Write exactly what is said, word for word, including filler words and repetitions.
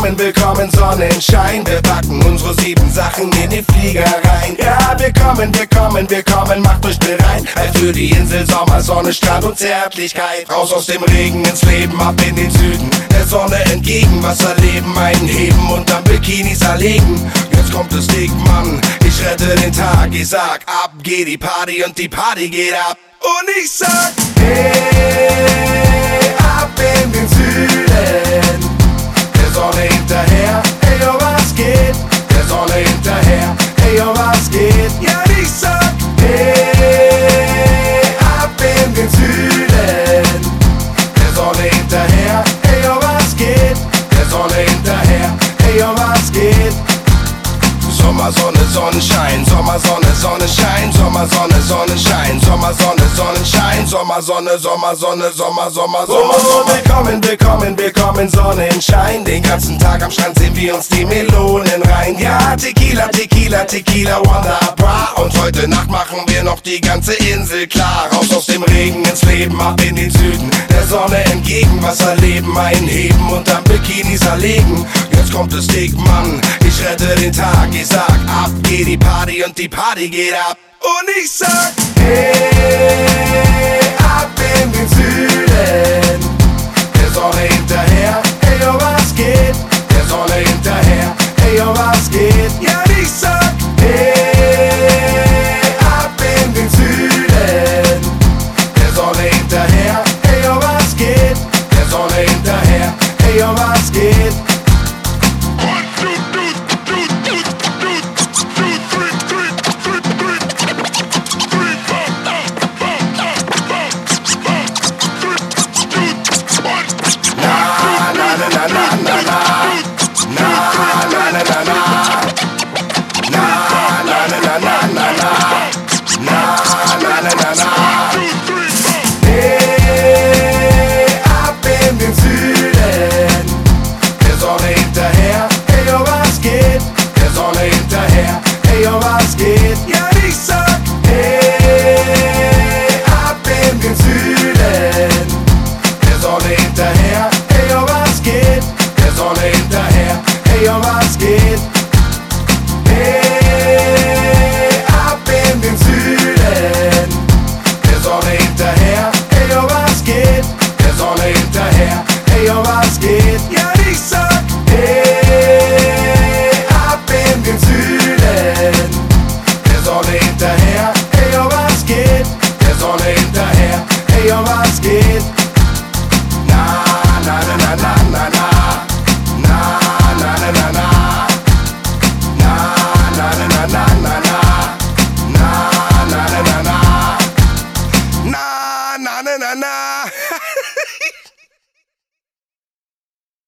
willkommen, willkommen Sonnenschein. Wir packen unsere sieben Sachen in die Flieger rein. Ja, willkommen, willkommen, willkommen, macht euch bereit. Für die Insel Sommer, Sonne, Strand und Zärtlichkeit. Raus aus dem Regen ins Leben, ab in den Süden. Der Sonne entgegen, Wasser leben, einen heben und dann Bikinis erlegen. Jetzt kommt es dick, Mann, ich rette den Tag. Ich sag, ab geht die Party und die Party geht ab. Und ich sag, hey, ab in den Süden. Der Sonne hinterher, hey, oh, was geht? Der Sonne hinterher, hey, oh, was geht? Ja, ich sag, hey, ab in den Süden. Der Sonne hinterher, hey, oh, was geht? Der Sonne hinterher, hey, oh, was geht? Sommer, Sonne, Sonnenschein, Sommer, Sonne, Sonnenschein, Sommer, Sonne, Sonnenschein, Sommer, Sonne, Sonnenschein, Sommer, Sonne, Sommer, Sonne, Sommer, Sommer, Sommer, Sommer. Willkommen, willkommen, willkommen Sonnenschein. Den ganzen Tag am Strand sehen wir uns die Melonen rein. Ja, Tequila, Tequila, Tequila, Wanda, Bra. Und heute Nacht machen wir noch die ganze Insel klar. Raus aus dem Regen ins Leben, ab in den Süden. Der Sonne entgegen, Wasser leben, einheben und dann Bikinis erlegen. Jetzt kommt es dick, Mann, ich rette den Tag. Ich sag, ab geht die Party und die Party geht ab. Und ich sag, hey, ab in den Süden. Der Sonne hinterher, hey, oh, was geht? Der Sonne hinterher, hey, oh, was geht? Ja, ich sag, hey, ab in den Süden. Der Sonne hinterher, hey, oh, was geht? Der Sonne hinterher, hey, oh, was geht? Hey, oh,